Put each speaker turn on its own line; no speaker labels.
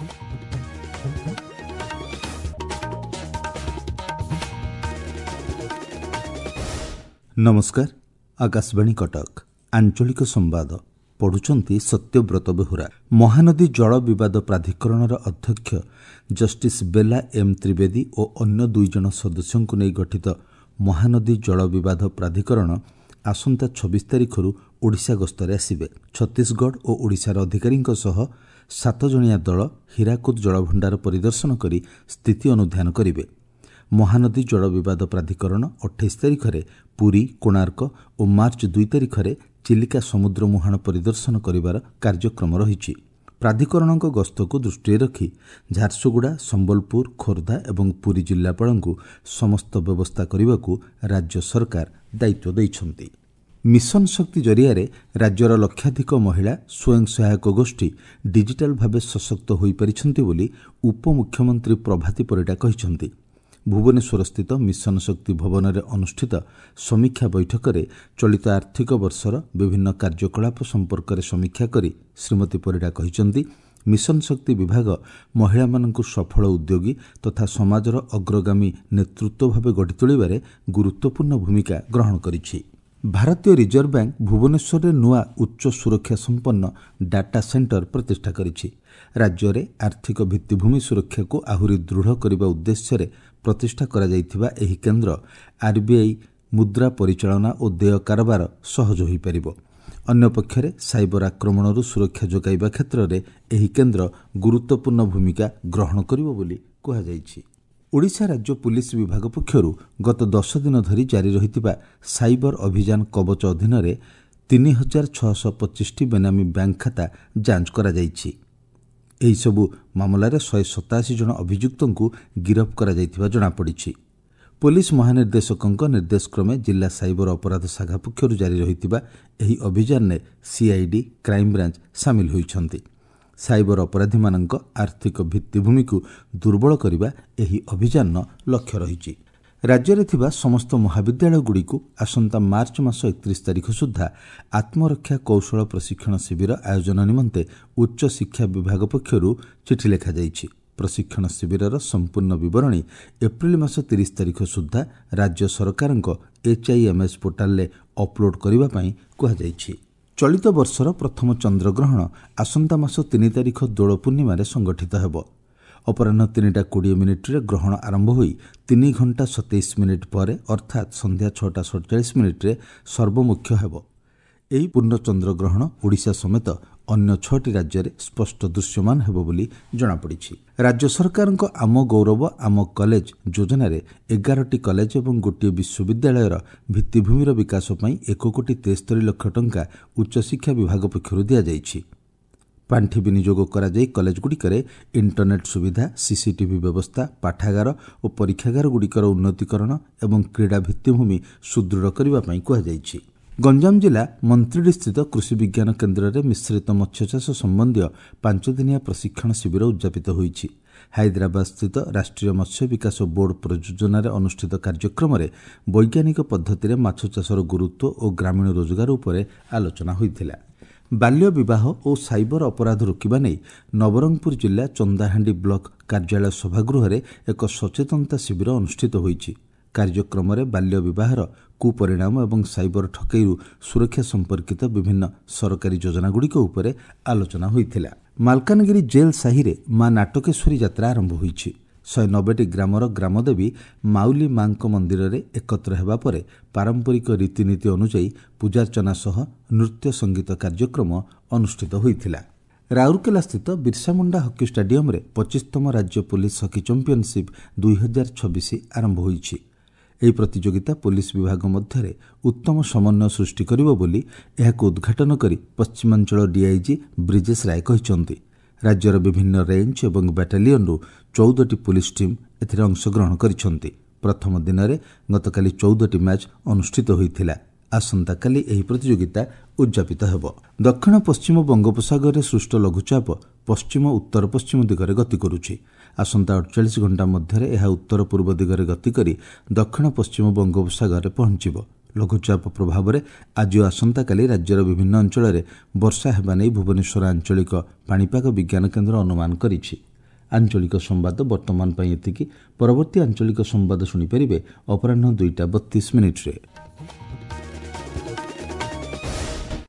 नमस्कार। आकाशवाणी कटक आंचलिक संवाद पढ़ुचंती सत्यव्रत बेहुरा। महानदी जल विवाद प्राधिकरणर अध्यक्ष जस्टिस बेला एम त्रिवेदी और अन्य 2 जन सदस्यों को नहीं गठित महानदी जल विवाद प्राधिकरण आसंता 26 तारिखରୁ ओडिशा गस्तरे आसिबे। छत्तीसगढ़ और ओडिशार अधिकारीଙ୍କ सह 7 जणिया दल हीराकुद जलभंडार परिदर्शन करी स्थिति अनुध्यान करिवे। महानदी जल विवाद प्राधिकरण 28 तारिखरे पुरी, कोणार्क और मार्च 2 तारिखरे चिलिका समुद्र मुहाण परिदर्शन करिवार कार्यक्रम रहिछि। प्राधिकरणक गस्त को दृष्टि रखी झारसुगुड़ा, संबलपुर, खोर्धा एवं पुरी जिल्लापालଙ୍କୁ समस्त व्यवस्था करने राज्य सरकार दायित्व दैछन्ति। मिशन शक्ति जरिया राज्यर लक्षाधिक महिला स्वयं सहायक गोष्ठी डिजिटाल भाव सशक्त हो पारिछन्ति बोली उपमुख्यमंत्री प्रभाती परिडा कहिछन्ति। भुवनेश्वर स्थित मिशन शक्ति भवन में अनुष्ठित समीक्षा बैठक में चलित आर्थिक वर्षर विभिन्न कार्यकलाप संपर्क में समीक्षा करी श्रीमती परिडा कहिछन्ति मिशन शक्ति विभाग महिला मानकु सफल उद्योगी तथा समाजर अग्रगामी नेतृत्व भाव गढ़ी तोलिबारे गुरुत्वपूर्ण भूमिका ग्रहण करिछि। भारतीय रिजर्व बैंक भुवनेश्वर में नुआ उच्च सुरक्षा संपन्न डाटा सेंटर प्रतिष्ठा करिछि। राज्य में आर्थिक भित्तिभूमि सुरक्षा को आहुरी दृढ़ करने उद्देश्य प्रतिष्ठा करा जाइथिबा एही केन्द्र आरबीआई मुद्रा परिचालना और देय कारबार सहज हो पारिबो। अन्य पक्षरे साइबर आक्रमणरू सुरक्षा जोगाइबा क्षेत्र में एही केन्द्र गुरुत्वपूर्ण भूमिका ग्रहण करिबो बोली कहा जाइछि। ओडिशा राज्य पुलिस विभाग पक्षरू गत 10 दिन धरी जारी रहितिबा साइबर अभियान कवच अधीन 3625 बेनामी बैंक खाता जांच करा जाइछि। एही सबु मामलार 187 जन अभियुक्तों को गिरफ्त करा जाइथिबा जणा पड़िछि। पुलिस महानिर्देशकଙ୍କ निर्देश क्रमे जिला साइबर अपराध शाखा पक्षରୁ जारी रहितिबा एही अभियान ने सीआईडी, क्राइम ब्रांच सामिल होइछन्ति। साइबर अपराधी मानक आर्थिक भित्तिभूमि को दुर्बल करने एही अभियान लक्ष्य रहिछि। राज्य में थिबा समस्त महाविद्यालय गुड़ी को आसंता मार्च मास 31 तारिख सुधा आत्मरक्षा कौशल प्रशिक्षण शिविर आयोजन निमंते उच्च शिक्षा विभाग पक्षरू चिठी लेखा जाइछि। प्रशिक्षण शिविर संपूर्ण विवरणी एप्रिल मास 30 तारिख सुधा राज्य सरकार HIMS पोर्टाल ले अपलोड करबा पई कहा जाइछि। चलित वर्षर प्रथम चंद्रग्रहण आसंता मास 3 तारिख दोल पूर्णिमा रे संगठित हेबो। अपराह्न 3:20 ग्रहण आरंभ होई 3 घंटा 27 मिनिट पर अर्थात संध्या 6:47 सर्वमुख्य हेबो। एही पूर्ण चंद्रग्रहण ओडिशा समेत अन्य 6टी राज्य में स्पष्ट दृश्यमान हेबो बोली जणा पड़िछि। राज्य सरकारक आम गौरव आम कॉलेज योजना रे 11टी कॉलेज और गोटे विश्वविद्यालयर भित्तिभूमिर विकास पई 1,73,00,000 टंका उच्च शिक्षा विभाग पक्षरु दिया जाइछि। पांठि विनियोग करा जाई कॉलेज गुड़िकरे इंटरनेट सुविधा, सीसीटीवी व्यवस्था, पाठागार और परीक्षागार गुड़िकर उन्नतीकरण एवं क्रीड़ा भित्तिभूमि सुदृढ़ करबा पई कहा जाइछि। गंजाम जिला मंत्रीडी स्थित कृषि विज्ञान केन्द्र में मिश्रित मत्स्य चाष संबंधी 5 दिनिया प्रशिक्षण शिविर उद्यापित होइछि। हैदराबाद स्थित राष्ट्रीय मत्स्य विकास बोर्ड प्रयोजन अनुष्ठित कार्यक्रम में वैज्ञानिक पद्धति माछ चाषर गुरुत्व और ग्रामीण रोजगार उपर आलोचना होइथिला। बाल्य विवाह और साइबर अपराध रोकवा नहीं नवरंगपुर जिला चंदाहांडी ब्लॉक कार्यालय सभागृह में एक सचेतनता शिविर अनुष्ठित होइछि। कार्यक्रम में बाल्य विवाहर कुपरिणाम और साइबर ठकईरू सुरक्षा संपर्कित विभिन्न सरकारी योजनागुड़िक उपर आलोचना होइथिला। मालकानगिरी जेल साही रे मां नाटकेश्वरी यात्रा आरंभ होइछि। 190टी ग्रामर ग्रामदेवी माउली मांक मंदिर रे एकत्र हेबा परे पारंपरिक रीतिनीति अनुसार पूजार्चना सह नृत्य संगीत कार्यक्रम अनुष्ठित होइथिला। राउरकेला स्थित बिरसा मुंडा हॉकी स्टेडियम रे 25तम राज्य पुलिस हॉकी चैंपियनशिप 2026 आरंभ होइछि। ଏହି ପ୍ରତିଯୋଗିତା पुलिस विभाग मध्य उत्तम समन्वय सृष्टि करिबो बोली एहाको उद्घाटन करी पश्चिमांचल डीआईजी ब्रिजेश राय कहिसंती। राज्यर विभिन्न रेंज और बाटालियन 14टी पुलिस टीम एथिरे अंशग्रहण करिसंती। प्रथम दिन में गतकाली 14टी मैच अनुष्ठित होइथिला। आसंता काली एही प्रतियोगिता उद्यापित हेबो। दक्षिण पश्चिम बंगोपसागर रे सृष्ट लघुचाप पश्चिम उत्तर पश्चिम दिगरे गति करुछि। आसंता 48 घंटा मध्य यह उत्तर पूर्व दिगरे गति करी दक्षिण पश्चिम बंगोपसागर में पहुंचब। लघुचाप प्रभाव में आज आसंता काली राज्यर विभिन्न अंचल में वर्षा हेबा नै भुवनेश्वर आंचलिक पाणीपाग विज्ञान केन्द्र अनुमान करिछि। ଆଞ୍ଚଳିକ ସମ୍ବାଦ ବର୍ତ୍ତମାନ ପାଇଁ ଏତିକି। ପରବର୍ତ୍ତୀ ଆଞ୍ଚଳିକ ସମ୍ବାଦ ଶୁଣିପାରିବେ ଅପରାହ୍ନ 2ଟା 32 ମିନିଟ୍ରେ।